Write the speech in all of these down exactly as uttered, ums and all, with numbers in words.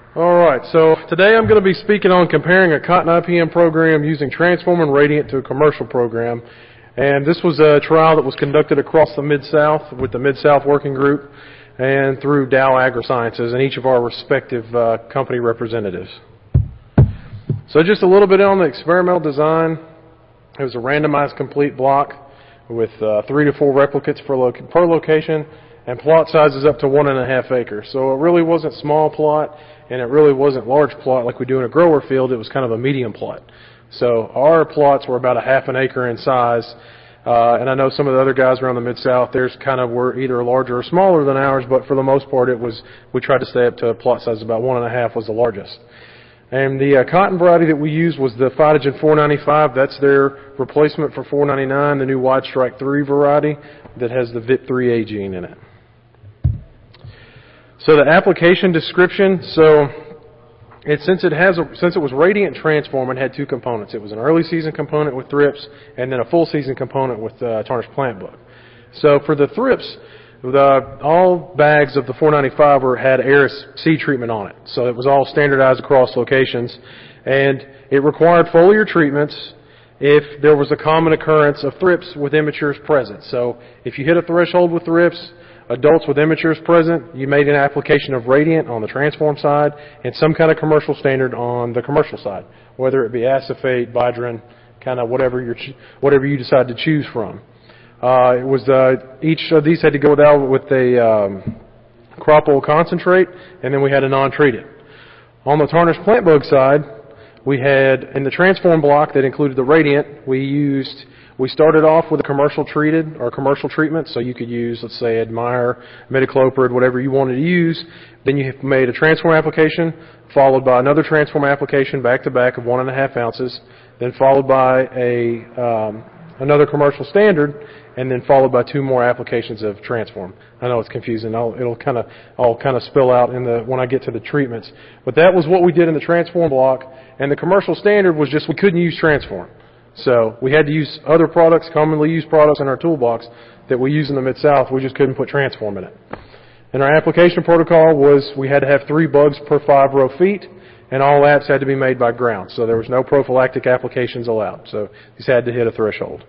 All right, so today I'm going to be speaking on comparing a cotton I P M program using Transform and Radiant to a commercial program. And this was a trial that was conducted across the Mid-South with the Mid-South Working Group and through Dow AgroSciences and each of our respective uh, company representatives. So just a little bit on the experimental design. It was a randomized complete block with uh, three to four replicates per, lo per location and plot sizes up to one and a half acres. So it really wasn't small plot and it really wasn't large plot like we do in a grower field. It was kind of a medium plot. So our plots were about a half an acre in size. Uh, and I know some of the other guys around the Mid-South, theirs kind of were either larger or smaller than ours, but for the most part it was, we tried to stay up to a plot size about one and a half was the largest. And the uh, cotton variety that we used was the Phytogen four ninety-five. That's their replacement for four ninety-nine, the new Wide Strike three variety that has the V I P three A gene in it. So the application description, so it, since it has a, since it was Radiant Transform, it had two components. It was an early season component with thrips and then a full season component with uh, tarnished plant bug. So for the thrips, the, all bags of the four ninety-five were, had Aris seed treatment on it. So it was all standardized across locations. And it required foliar treatments if there was a common occurrence of thrips with immatures present. So if you hit a threshold with thrips, adults with immatures present, you made an application of Radiant on the Transform side and some kind of commercial standard on the commercial side, whether it be Acephate, Bidrin, kind of whatever, you're, whatever you decide to choose from. Uh, it was uh, each of these had to go down with a um, crop oil concentrate, and then we had a non-treated. On the tarnished plant bug side, we had in the Transform block that included the Radiant, we used we started off with a commercial treated or commercial treatment, so you could use, let's say, Admire, Metacloprid, whatever you wanted to use. Then you made a Transform application, followed by another Transform application back to back of one and a half ounces, then followed by a um, another commercial standard, and then followed by two more applications of Transform. I know it's confusing. I'll, it'll kind of all kind of spill out in the when I get to the treatments. But that was what we did in the Transform block, and the commercial standard was just we couldn't use Transform. So we had to use other products, commonly used products in our toolbox that we use in the Mid-South. We just couldn't put Transform in it. And our application protocol was we had to have three bugs per five row feet, and all apps had to be made by ground. So there was no prophylactic applications allowed. So these had to hit a threshold.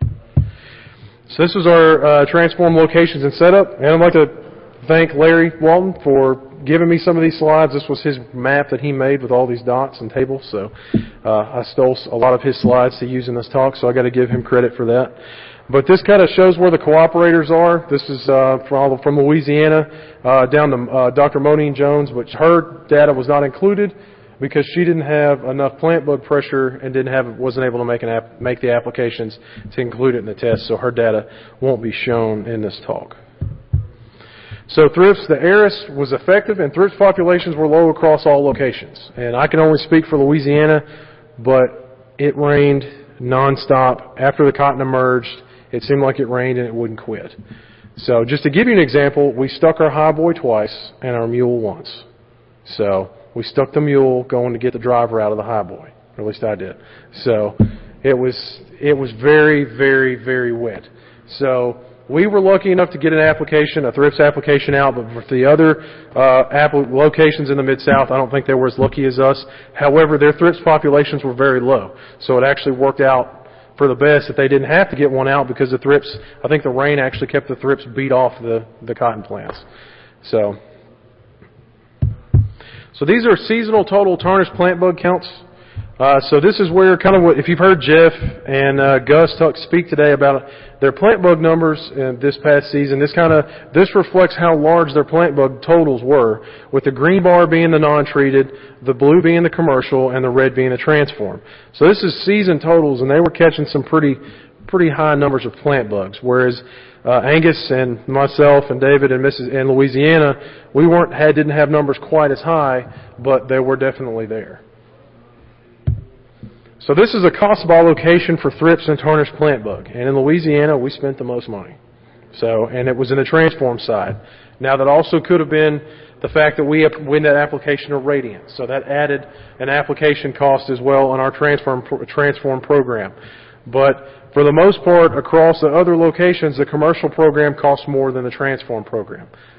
So this was our uh, Transform locations and setup. And I'd like to thank Larry Walton for giving me some of these slides. This was his map that he made with all these dots and tables. So uh, I stole a lot of his slides to use in this talk, so I got to give him credit for that. But this kind of shows where the cooperators are. This is uh, from, from Louisiana uh, down to uh, Doctor Monique Jones, which her data was not included because she didn't have enough plant bug pressure and didn't have wasn't able to make an app, make the applications to include it in the test. So her data won't be shown in this talk. So thrips, the Aris was effective, and thrips populations were low across all locations. And I can only speak for Louisiana, but it rained nonstop. After the cotton emerged, it seemed like it rained and it wouldn't quit. So just to give you an example, we stuck our high boy twice and our mule once. So we stuck the mule going to get the driver out of the high boy. Or at least I did. So it was, it was very, very, very wet. So we were lucky enough to get an application, a thrips application out, but for the other uh, app locations in the Mid-South, I don't think they were as lucky as us. However, their thrips populations were very low. So it actually worked out for the best that they didn't have to get one out because the thrips, I think the rain actually kept the thrips beat off the, the cotton plants. So, so these are seasonal total tarnished plant bug counts. Uh, so this is where kind of what, if you've heard Jeff and uh, Gus talk, speak today about their plant bug numbers in this past season, this kind of, this reflects how large their plant bug totals were, with the green bar being the non-treated, the blue being the commercial, and the red being the Transform. So this is season totals, and they were catching some pretty, pretty high numbers of plant bugs, whereas uh, Angus and myself and David and Missus and Louisiana, we weren't had didn't have numbers quite as high, but they were definitely there. So this is a cost by location for thrips and tarnished plant bug. And in Louisiana, we spent the most money. So, and it was in the Transform side. Now that also could have been the fact that we win that application of Radiant. So that added an application cost as well on our Transform, Transform program. But for the most part, across the other locations, the commercial program costs more than the Transform program.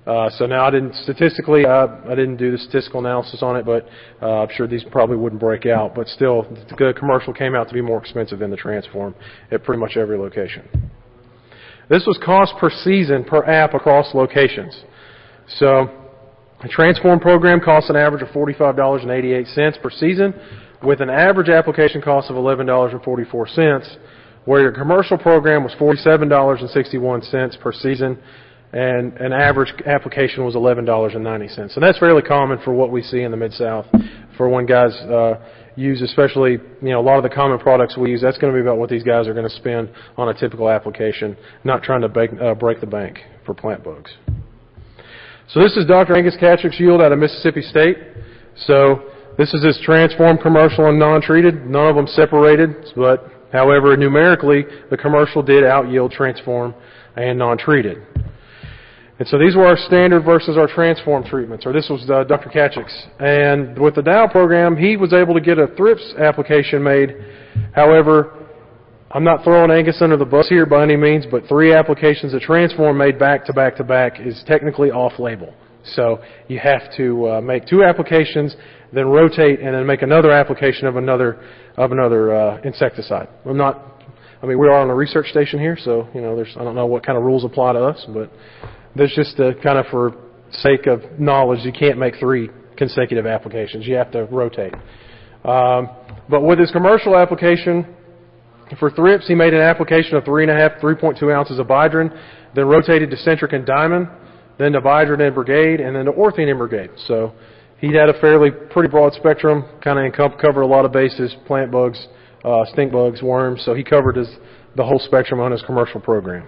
Uh, so now I didn't statistically, uh, I didn't do the statistical analysis on it, but uh, I'm sure these probably wouldn't break out. But still, the commercial came out to be more expensive than the Transform at pretty much every location. This was cost per season per app across locations. So the Transform program costs an average of forty-five dollars and eighty-eight cents per season, with an average application cost of eleven dollars and forty-four cents, where your commercial program was forty-seven dollars and sixty-one cents per season, and an average application was eleven dollars and ninety cents. And that's fairly common for what we see in the Mid-South for when guys uh, use, especially, you know, a lot of the common products we use. That's going to be about what these guys are going to spend on a typical application, not trying to bake, uh, break the bank for plant bugs. So this is Doctor Angus Cattrick's yield out of Mississippi State. So this is his Transform commercial and non-treated. None of them separated, but however, numerically, the commercial did out-yield Transform and non-treated. And so these were our standard versus our Transform treatments, or this was uh, Doctor Cattrick's. And with the Dow program, he was able to get a thrips application made. However, I'm not throwing Angus under the bus here by any means, but three applications of Transform made back to back to back is technically off-label. So you have to uh, make two applications, then rotate, and then make another application of another of another uh, insecticide. I'm not. I mean, we are on a research station here, so you know, there's I don't know what kind of rules apply to us, but there's just a, kind of for sake of knowledge, you can't make three consecutive applications. You have to rotate. Um, but with his commercial application for thrips, he made an application of three and a half, three point two ounces of Bidrin, then rotated to Centric and Diamond, then to Bidrin and Brigade, and then to Orthene and Brigade. So he had a fairly pretty broad spectrum, kind of covered a lot of bases: plant bugs, uh, stink bugs, worms. So he covered his, the whole spectrum on his commercial program.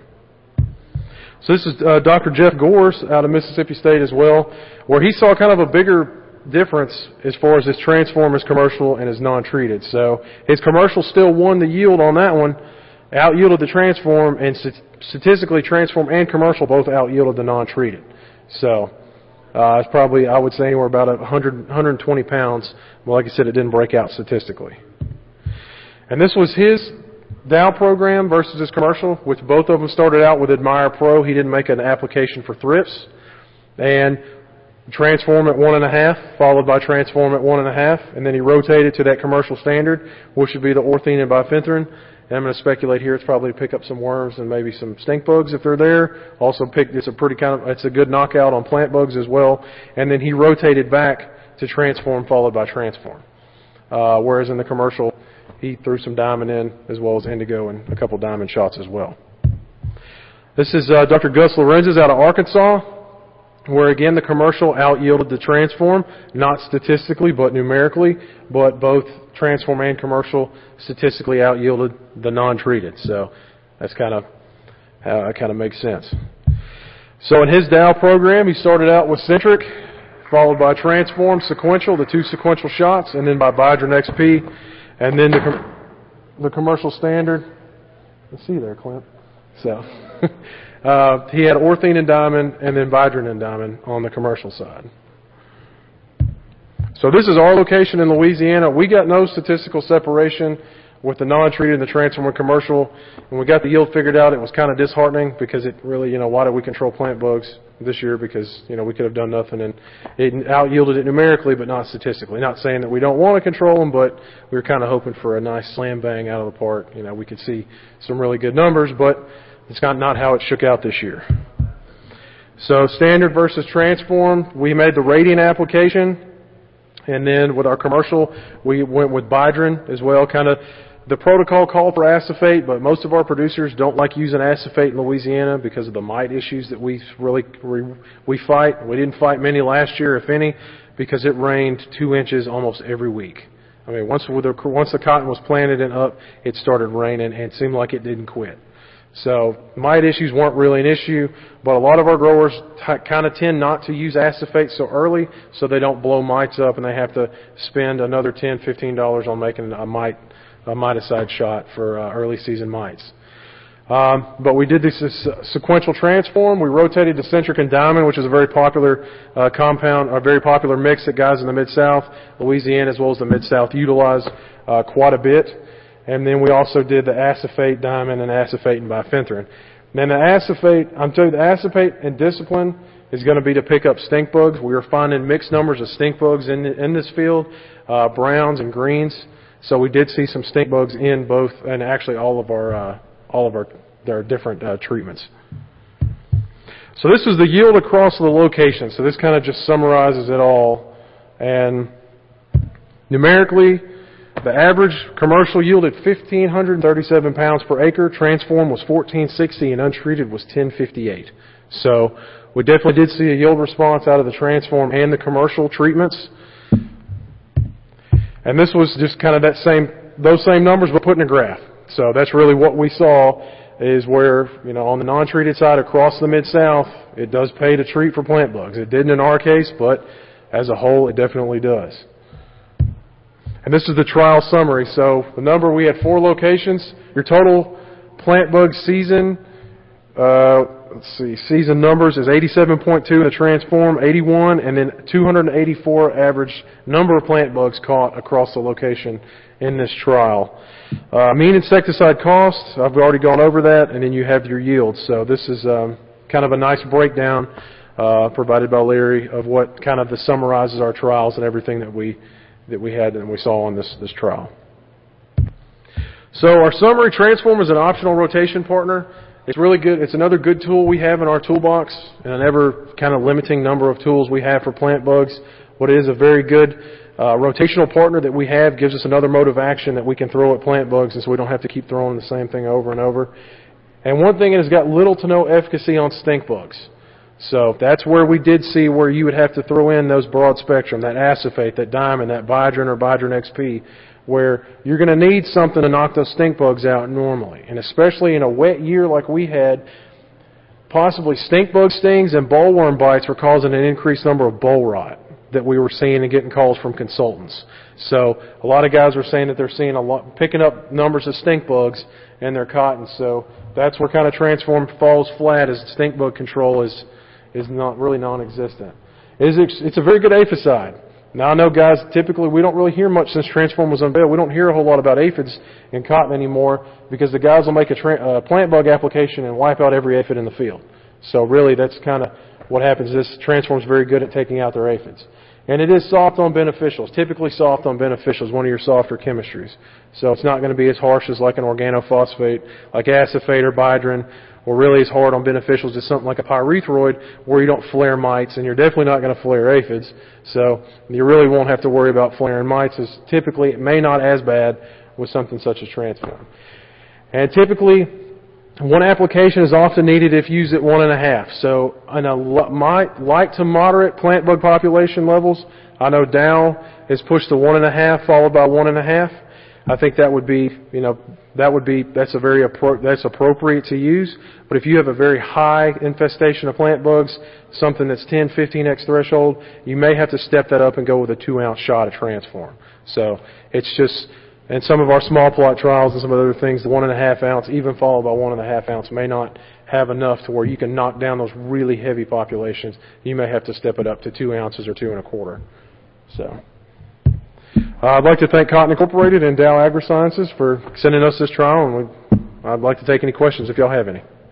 So this is uh, Doctor Jeff Gores out of Mississippi State as well, where he saw kind of a bigger difference as far as his Transform, his commercial, and his non-treated. So his commercial still won the yield on that one, out-yielded the Transform, and st- statistically Transform and commercial both out-yielded the non-treated. So uh, it's probably, I would say, anywhere about one hundred, one hundred twenty pounds. Well, like I said, it didn't break out statistically. And this was his Dow program versus his commercial, which both of them started out with Admire Pro. He didn't make an application for thrips. And Transform at one and a half, followed by Transform at one and a half, and then he rotated to that commercial standard, which would be the Orthene and Bifenthrin. And I'm going to speculate here, it's probably to pick up some worms and maybe some stink bugs if they're there. Also, pick, it's a pretty kind of, it's a good knockout on plant bugs as well. And then he rotated back to Transform, followed by Transform. Uh, whereas in the commercial, he threw some Diamond in, as well as Indigo and a couple Diamond shots as well. This is uh, Doctor Gus Lorenzis out of Arkansas, where again the commercial out-yielded the Transform, not statistically but numerically, but both Transform and commercial statistically out-yielded the non-treated. So that's kind of how it kind of makes sense. So in his Dow program, he started out with Centric, followed by Transform, sequential, the two sequential shots, and then by Bidrin X P. And then the, com- the commercial standard, let's see there, Clint. So uh, he had Orthene and Diamond, and then Bidrin and Diamond on the commercial side. So this is our location in Louisiana. We got no statistical separation with the non-treated and the Transform and commercial. When we got the yield figured out, it was kind of disheartening because it really, you know, why did we control plant bugs this year? Because, you know, we could have done nothing, and it out-yielded it numerically, but not statistically. Not saying that we don't want to control them, but we were kind of hoping for a nice slam bang out of the park. You know, we could see some really good numbers, but it's not, not how it shook out this year. So standard versus Transform, we made the Radiant application, and then with our commercial, we went with Bidrin as well. Kind of the protocol called for acephate, but most of our producers don't like using acephate in Louisiana because of the mite issues that we really we fight. We didn't fight many last year, if any, because it rained two inches almost every week. I mean, once the, once the cotton was planted and up, it started raining, and it seemed like it didn't quit. So mite issues weren't really an issue, but a lot of our growers t- kind of tend not to use acephate so early so they don't blow mites up and they have to spend another ten dollars, fifteen dollars on making a mite a miticide shot for uh, early season mites. Um, but we did this, this uh, sequential Transform. We rotated to Centric and Diamond, which is a very popular uh, compound, a very popular mix that guys in the Mid-South, Louisiana as well as the Mid-South utilize uh, quite a bit. And then we also did the acephate Diamond and acephate and Bifenthrin. Then the acephate, I'm telling you, the acephate and Discipline is going to be to pick up stink bugs. We are finding mixed numbers of stink bugs in, in this field, uh, browns and greens. So we did see some stink bugs in both, and actually all of our, uh, all of our, their different uh, treatments. So this is the yield across the location. So this kind of just summarizes it all. And numerically, the average commercial yielded one thousand five hundred thirty-seven pounds per acre. Transform was fourteen sixty, and untreated was ten fifty-eight. So we definitely did see a yield response out of the transform and the commercial treatments. And this was just kind of that same, those same numbers, but put in a graph. So that's really what we saw, is where, you know, on the non-treated side across the Mid-South, it does pay to treat for plant bugs. It didn't in our case, but as a whole, it definitely does. And this is the trial summary. So the number, we had four locations. Your total plant bug season, uh, let's see, season numbers is eighty-seven point two in the transform, eighty-one, and then two hundred eighty-four average number of plant bugs caught across the location in this trial. Uh, mean insecticide cost, I've already gone over that, and then you have your yields. So this is um, kind of a nice breakdown uh, provided by Larry of what kind of the summarizes our trials and everything that we that we had and we saw on this this trial. So our summary, transform is an optional rotation partner. It's really good. It's another good tool we have in our toolbox, and an ever kind of limiting number of tools we have for plant bugs. What is a very good uh, rotational partner that we have gives us another mode of action that we can throw at plant bugs, and so we don't have to keep throwing the same thing over and over. And one thing, it has got little to no efficacy on stink bugs. So that's where we did see where you would have to throw in those broad spectrum, that acephate, that diamond, that Bidrin or Bidrin X P, where you're going to need something to knock those stink bugs out normally. And especially in a wet year like we had, possibly stink bug stings and bollworm bites were causing an increased number of boll rot that we were seeing and getting calls from consultants. So a lot of guys were saying that they're seeing a lot, picking up numbers of stink bugs in their cotton. So that's where kind of transform falls flat, as stink bug control is is not really non-existent. It is, it's a very good aphicide. Now I know, guys, typically we don't really hear much since transform was unveiled. We don't hear a whole lot about aphids in cotton anymore, because the guys will make a tra- uh, plant bug application and wipe out every aphid in the field. So really that's kind of what happens. This transform is very good at taking out their aphids. And it is soft on beneficials, typically soft on beneficials, one of your softer chemistries. So it's not going to be as harsh as like an organophosphate, like acephate or Bidrin, or really as hard on beneficials as something like a pyrethroid, where you don't flare mites, and you're definitely not going to flare aphids. So you really won't have to worry about flaring mites, as typically it may not as bad with something such as transform. And typically, one application is often needed if used at one and a half. So in a light to moderate plant bug population levels, I know Dow is pushed to one and a half, followed by one and a half. I think that would be, you know, that would be, that's a very, appro- that's appropriate to use. But if you have a very high infestation of plant bugs, something that's ten, fifteen x threshold, you may have to step that up and go with a two ounce shot of transform. So it's just, and some of our small plot trials and some of the other things, the one and a half ounce, even followed by one and a half ounce, may not have enough to where you can knock down those really heavy populations. You may have to step it up to two ounces or two and a quarter. So. Uh, I'd like to thank Cotton Incorporated and Dow AgroSciences for sending us this trial, and we, I'd like to take any questions if y'all have any.